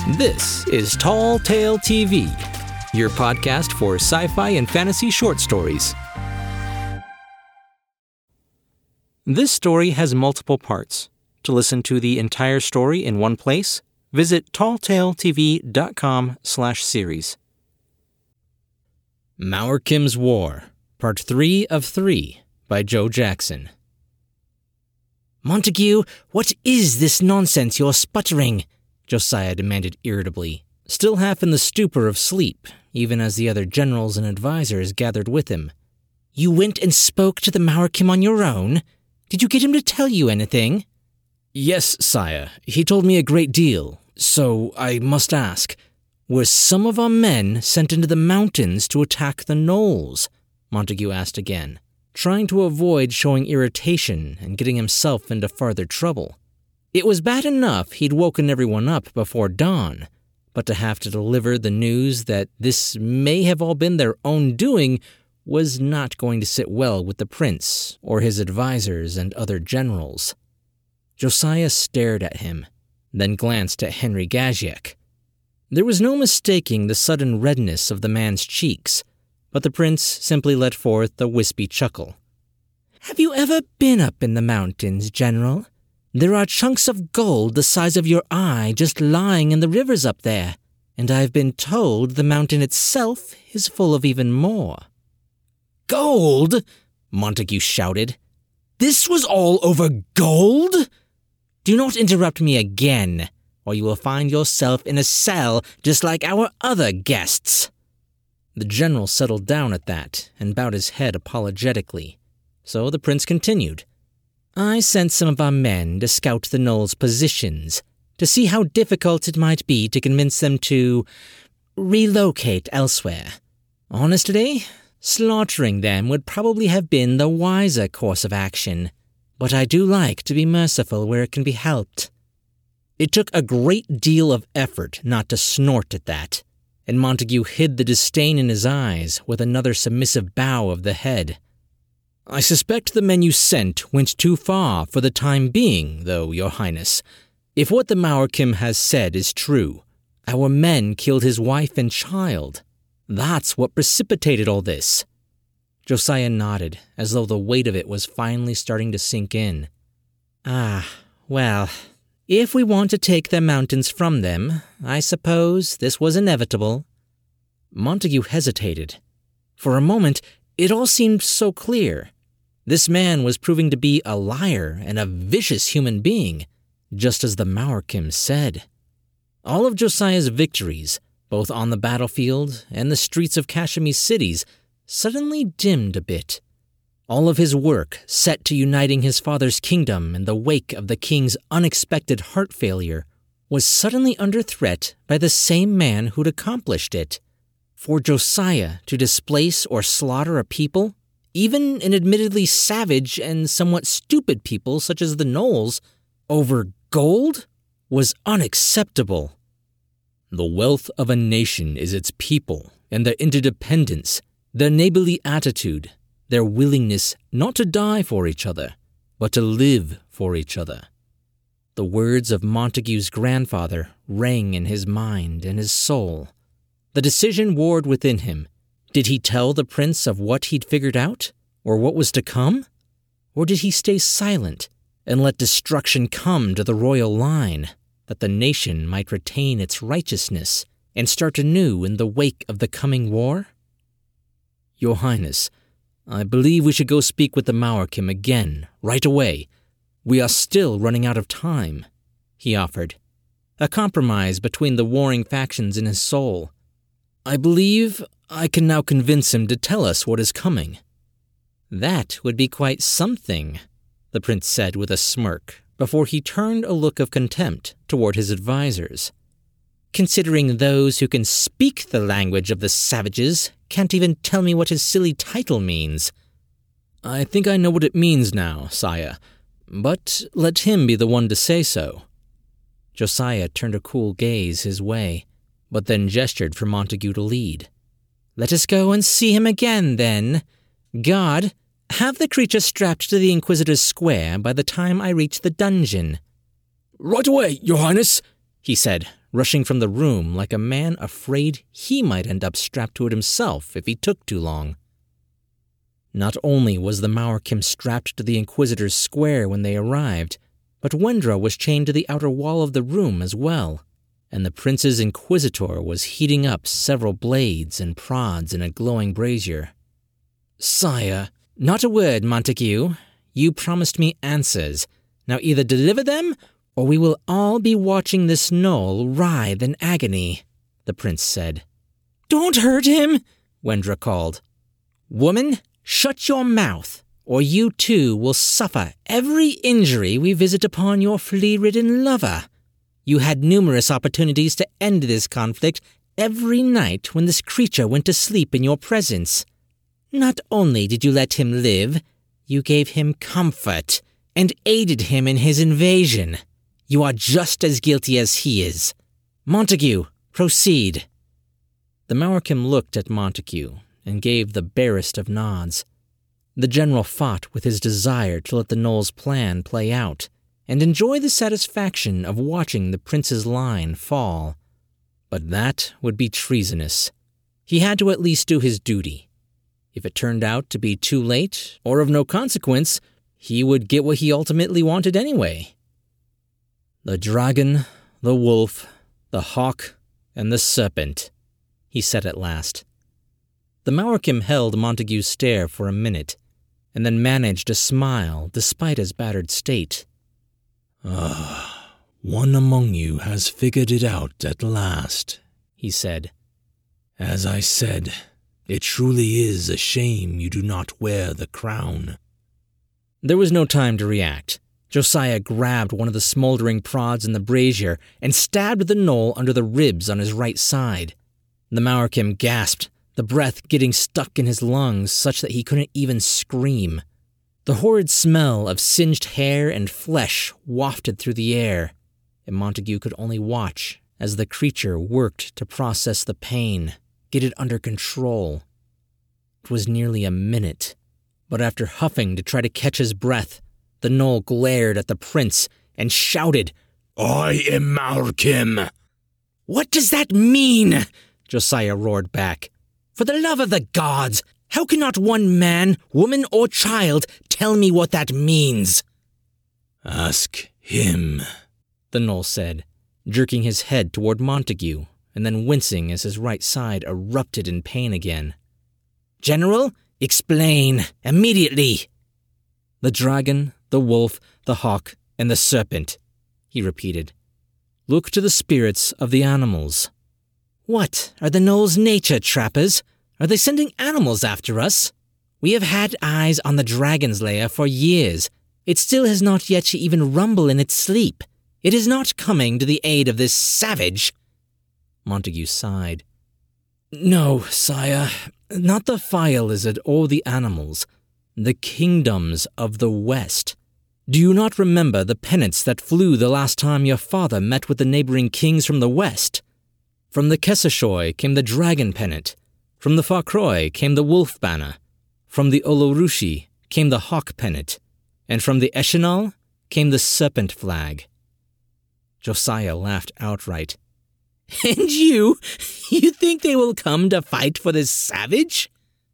This is Tall Tale TV, your podcast for sci-fi and fantasy short stories. This story has multiple parts. To listen to the entire story in one place, visit talltaletv.com/series. Mauerkim's War, Part 3 of 3, by Joe Jackson. "Montague, what is this nonsense you're sputtering?" Josiah demanded irritably, still half in the stupor of sleep, even as the other generals and advisors gathered with him. "You went and spoke to the Mauerkim on your own? Did you get him to tell you anything?" "Yes, sire. He told me a great deal. So I must ask, were some of our men sent into the mountains to attack the gnolls?" Montague asked again, trying to avoid showing irritation and getting himself into farther trouble. It was bad enough he'd woken everyone up before dawn, but to have to deliver the news that this may have all been their own doing was not going to sit well with the prince or his advisors and other generals. Josiah stared at him, then glanced at Henry Gaziek. There was no mistaking the sudden redness of the man's cheeks, but the prince simply let forth a wispy chuckle. "Have you ever been up in the mountains, General? There are chunks of gold the size of your eye just lying in the rivers up there, and I've been told the mountain itself is full of even more." "Gold?" Montague shouted. "This was all over gold?" "Do not interrupt me again, or you will find yourself in a cell just like our other guests." The general settled down at that and bowed his head apologetically. So the prince continued. "I sent some of our men to scout the gnolls' positions, to see how difficult it might be to convince them to relocate elsewhere. Honestly, slaughtering them would probably have been the wiser course of action, but I do like to be merciful where it can be helped." It took a great deal of effort not to snort at that, and Montague hid the disdain in his eyes with another submissive bow of the head. "I suspect the men you sent went too far for the time being, though, Your Highness. If what the Mauerkim has said is true, our men killed his wife and child. That's what precipitated all this." Josiah nodded, as though the weight of it was finally starting to sink in. Well, if we want to take their mountains from them, I suppose this was inevitable." Montague hesitated. For a moment, it all seemed so clear. This man was proving to be a liar and a vicious human being, just as the Mauerkim said. All of Josiah's victories, both on the battlefield and the streets of Kashmir cities, suddenly dimmed a bit. All of his work set to uniting his father's kingdom in the wake of the king's unexpected heart failure was suddenly under threat by the same man who'd accomplished it. For Josiah to displace or slaughter a people, even an admittedly savage and somewhat stupid people such as the gnolls, over gold, was unacceptable. "The wealth of a nation is its people and their interdependence, their neighborly attitude, their willingness not to die for each other, but to live for each other." The words of Montague's grandfather rang in his mind and his soul. The decision warred within him. Did he tell the prince of what he'd figured out, or what was to come? Or did he stay silent and let destruction come to the royal line, that the nation might retain its righteousness and start anew in the wake of the coming war? "Your Highness, I believe we should go speak with the Mauerkim again, right away. We are still running out of time," he offered, a compromise between the warring factions in his soul. "I believe I can now convince him to tell us what is coming." "That would be quite something," the prince said with a smirk, before he turned a look of contempt toward his advisors. "Considering those who can speak the language of the savages can't even tell me what his silly title means." "I think I know what it means now, sire, but let him be the one to say so." Josiah turned a cool gaze his way, but then gestured for Montague to lead. "Let us go and see him again, then. Guard, have the creature strapped to the Inquisitor's square by the time I reach the dungeon." "Right away, Your Highness," he said, rushing from the room like a man afraid he might end up strapped to it himself if he took too long. Not only was the Maorkim strapped to the Inquisitor's square when they arrived, but Wendra was chained to the outer wall of the room as well, and the prince's Inquisitor was heating up several blades and prods in a glowing brazier. "Sire, not a word, Montague. You promised me answers. Now either deliver them, or we will all be watching this gnoll writhe in agony," the prince said. "Don't hurt him," Wendra called. "Woman, shut your mouth, or you too will suffer every injury we visit upon your flea-ridden lover. You had numerous opportunities to end this conflict every night when this creature went to sleep in your presence. Not only did you let him live, you gave him comfort and aided him in his invasion. You are just as guilty as he is. Montague, proceed." The Maorkim looked at Montague and gave the barest of nods. The general fought with his desire to let the gnoll's plan play out and enjoy the satisfaction of watching the prince's line fall. But that would be treasonous. He had to at least do his duty. If it turned out to be too late or of no consequence, he would get what he ultimately wanted anyway. "The dragon, the wolf, the hawk, and the serpent," he said at last. The Maorkim held Montague's stare for a minute, and then managed a smile despite his battered state. One among you has figured it out at last," he said. "As I said, it truly is a shame you do not wear the crown." There was no time to react. Josiah grabbed one of the smoldering prods in the brazier and stabbed the gnoll under the ribs on his right side. The Maorkim gasped, the breath getting stuck in his lungs such that he couldn't even scream. The horrid smell of singed hair and flesh wafted through the air, and Montague could only watch as the creature worked to process the pain, get it under control. It was nearly a minute, but after huffing to try to catch his breath, the gnoll glared at the prince and shouted, "I am Maorkim." "What does that mean?" Josiah roared back. "For the love of the gods, how can not one man, woman, or child tell me what that means?" "Ask him," the gnoll said, jerking his head toward Montague and then wincing as his right side erupted in pain again. "General, explain, immediately." "The dragon, the wolf, the hawk, and the serpent," he repeated. "Look to the spirits of the animals." "What, are the gnolls nature trappers? Are they sending animals after us? We have had eyes on the dragon's lair for years. It still has not yet to even rumble in its sleep. It is not coming to the aid of this savage." Montague sighed. "No, sire, not the fire lizard or the animals. The kingdoms of the West. Do you not remember the pennants that flew the last time your father met with the neighboring kings from the West? From the Kesashoy came the dragon pennant. From the Farcroy came the wolf banner. From the Olorushi came the hawk pennant. And from the Eshinal came the serpent flag." Josiah laughed outright. "And you think they will come to fight for this savage?"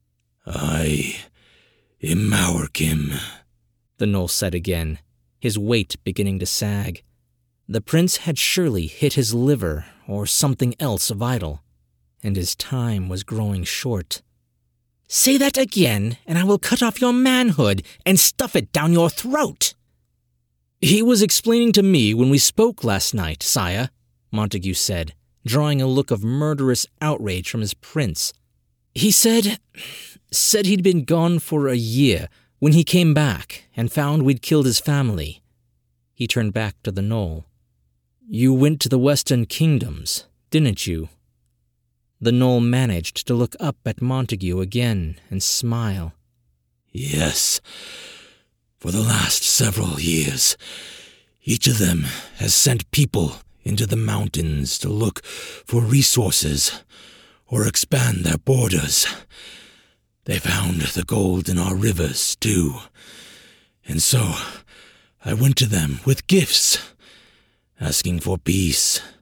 "I am Maorkim," the gnoll said again, his weight beginning to sag. The prince had surely hit his liver or something else vital, and his time was growing short. "Say that again, and I will cut off your manhood and stuff it down your throat." "He was explaining to me when we spoke last night, sire," Montague said, drawing a look of murderous outrage from his prince. "He said he'd been gone for a year when he came back and found we'd killed his family." He turned back to the gnoll. "You went to the Western Kingdoms, didn't you?" The gnoll managed to look up at Montague again and smile. "Yes. For the last several years, each of them has sent people into the mountains to look for resources or expand their borders. They found the gold in our rivers, too. And so I went to them with gifts, asking for peace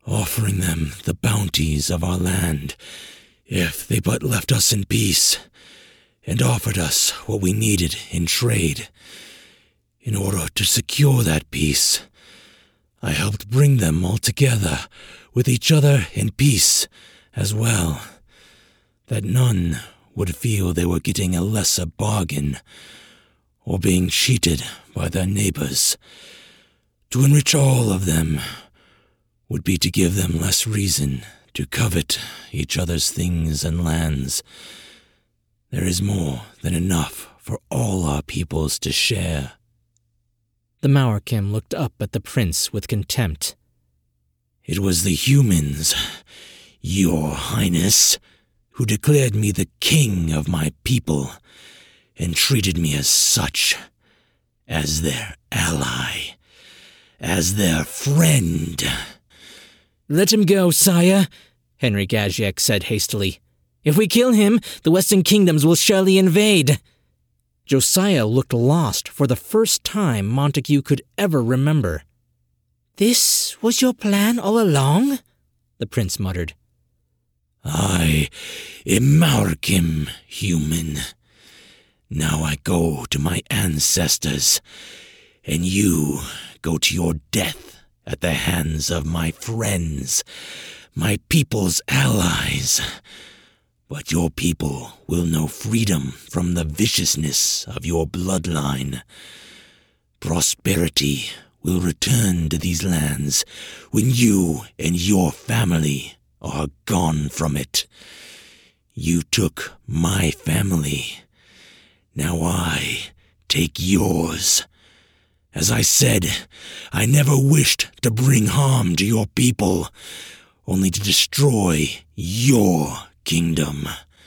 offering them the bounties of our land if they but left us in peace and offered us what we needed in trade. In order to secure that peace, I helped bring them all together with each other in peace as well, that none would feel they were getting a lesser bargain or being cheated by their neighbors. To enrich all of them would be to give them less reason to covet each other's things and lands. There is more than enough for all our peoples to share. The Maorkim looked up at the prince with contempt. It was the humans, Your Highness, who declared me the king of my people and treated me as such, as their ally, as their friend. "Let him go, sire," Henry Gajiek said hastily. "If we kill him, the Western Kingdoms will surely invade." Josiah looked lost for the first time Montague could ever remember. "This was your plan all along?" the prince muttered. I am Maorkim, human. Now I go to my ancestors, and you go to your death at the hands of my friends, my people's allies. But your people will know freedom from the viciousness of your bloodline. Prosperity will return to these lands when you and your family are gone from it. You took my family. Now I take yours. As I said, I never wished to bring harm to your people, only to destroy your kingdom."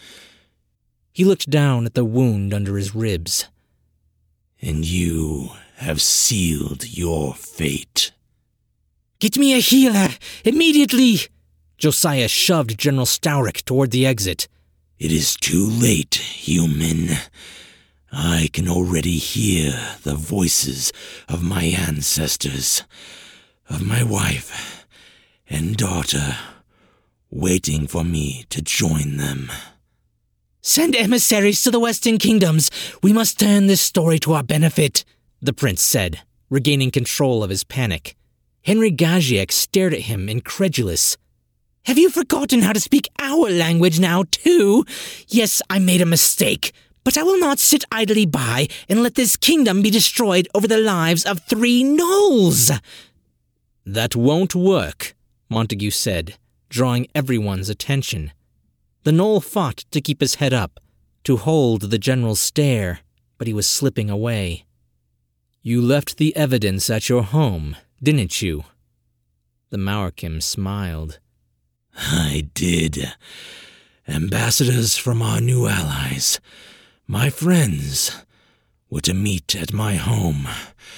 He looked down at the wound under his ribs. "And you have sealed your fate." "Get me a healer, immediately!" Josiah shoved General Stowrick toward the exit. "It is too late, human. I can already hear the voices of my ancestors, of my wife and daughter, waiting for me to join them." "Send emissaries to the Western Kingdoms. We must turn this story to our benefit," the prince said, regaining control of his panic. Henry Gajiek stared at him, incredulous. "Have you forgotten how to speak our language now, too? Yes, I made a mistake, but I will not sit idly by and let this kingdom be destroyed over the lives of 3 gnolls." "That won't work," Montague said, drawing everyone's attention. The gnoll fought to keep his head up, to hold the general's stare, but he was slipping away. "You left the evidence at your home, didn't you?" The Maorkim smiled. "I did. Ambassadors from our new allies, my friends, were to meet at my home.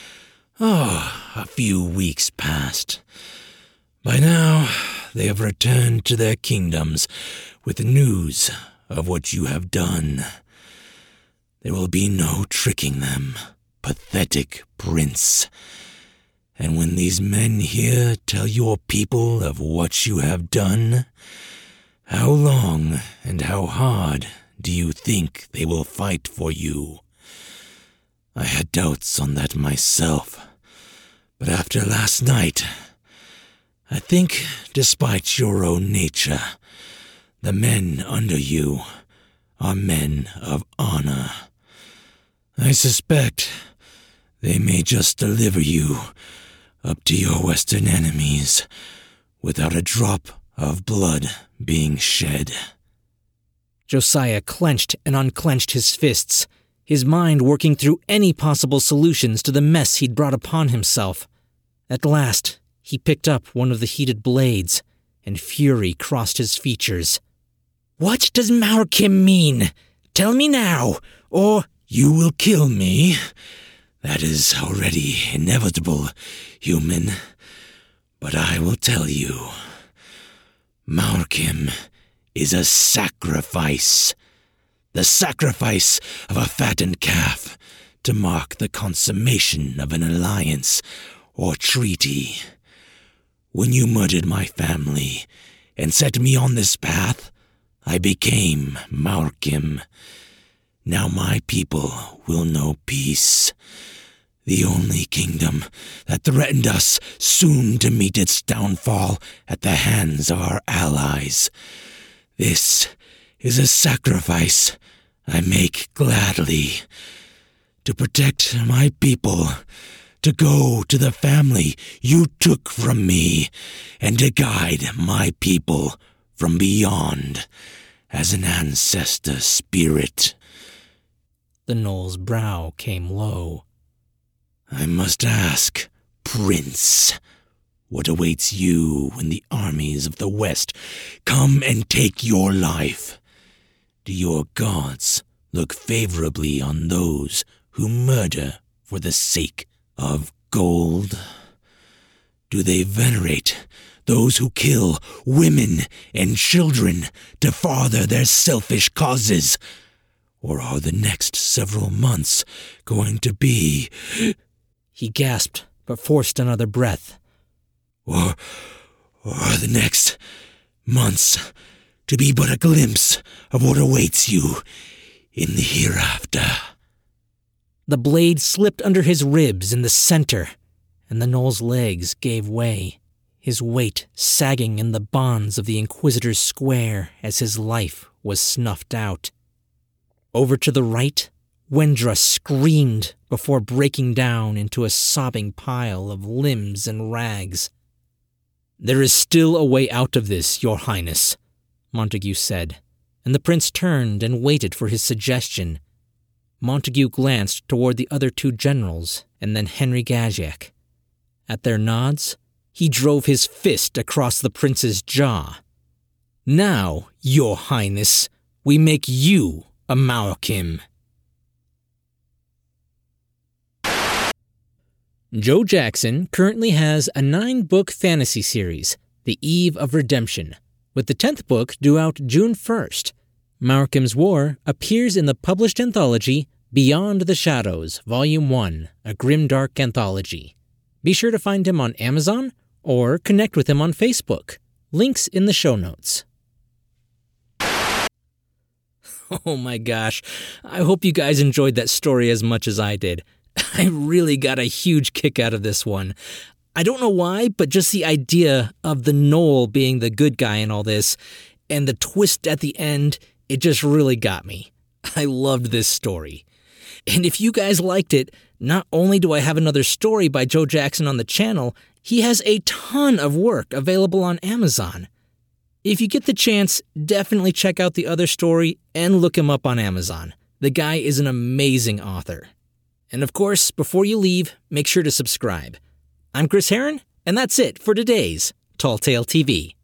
A few weeks passed. By now, they have returned to their kingdoms with news of what you have done. There will be no tricking them, pathetic prince. And when these men here tell your people of what you have done, how long and how hard do you think they will fight for you? I had doubts on that myself, but after last night, I think, despite your own nature, the men under you are men of honor. I suspect they may just deliver you up to your Western enemies without a drop of blood being shed." Josiah clenched and unclenched his fists, his mind working through any possible solutions to the mess he'd brought upon himself. At last, he picked up one of the heated blades, and fury crossed his features. "What does Maorkim mean? Tell me now, or—" "You will kill me. That is already inevitable, human. But I will tell you. Maorkim is a sacrifice. The sacrifice of a fattened calf to mark the consummation of an alliance or treaty. When you murdered my family and set me on this path, I became Maorkim. Now my people will know peace. The only kingdom that threatened us, soon to meet its downfall at the hands of our allies. This is a sacrifice I make gladly. To protect my people, to go to the family you took from me, and to guide my people from beyond as an ancestor spirit. The Gnoll's brow came low. I must ask, Prince, what awaits you when the armies of the West come and take your life? Do your gods look favorably on those who murder for the sake of gold? Do they venerate those who kill women and children to further their selfish causes? Or are the next several months going to be... He gasped, but forced another breath. Or the next months to be but a glimpse of what awaits you in the hereafter? The blade slipped under his ribs in the center, and the Gnoll's legs gave way, his weight sagging in the bonds of the Inquisitor's square as his life was snuffed out. Over to the right, Wendra screamed before breaking down into a sobbing pile of limbs and rags. "There is still a way out of this, Your Highness," Montague said, and the prince turned and waited for his suggestion. Montague glanced toward the other two generals and then Henry Gajiek. At their nods, he drove his fist across the prince's jaw. "Now, Your Highness, we make you a Maorkim." Joe Jackson currently has a 9-book fantasy series, The Eve of Redemption, with the 10th book due out June 1st. Maorkim's War appears in the published anthology Beyond the Shadows, Volume 1, a grimdark anthology. Be sure to find him on Amazon or connect with him on Facebook. Links in the show notes. Oh my gosh, I hope you guys enjoyed that story as much as I did. I really got a huge kick out of this one. I don't know why, but just the idea of the Gnoll being the good guy in all this, and the twist at the end, it just really got me. I loved this story. And if you guys liked it, not only do I have another story by Joe Jackson on the channel, he has a ton of work available on Amazon. If you get the chance, definitely check out the other story and look him up on Amazon. The guy is an amazing author. And of course, before you leave, make sure to subscribe. I'm Chris Herron, and that's it for today's Tall Tale TV.